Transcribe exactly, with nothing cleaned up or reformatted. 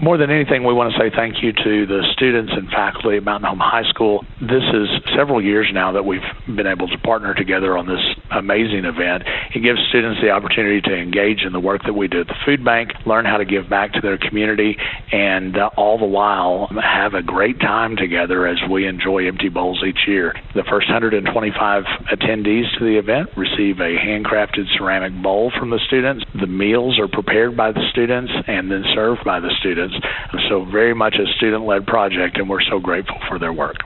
More than anything, we want to say thank you to the students and faculty at Mountain Home High School. This is several years now that we've been able to partner together on this amazing event. It gives students the opportunity to engage in the work that we do at the food bank, learn how to give back to their community, and uh, all the while have a great time together as we enjoy empty bowls each year. The first one hundred twenty-five attendees to the event receive a handcrafted ceramic bowl from the students. The meals are prepared by the students and then served by the students. So very much a student-led project, and we're so grateful for their work.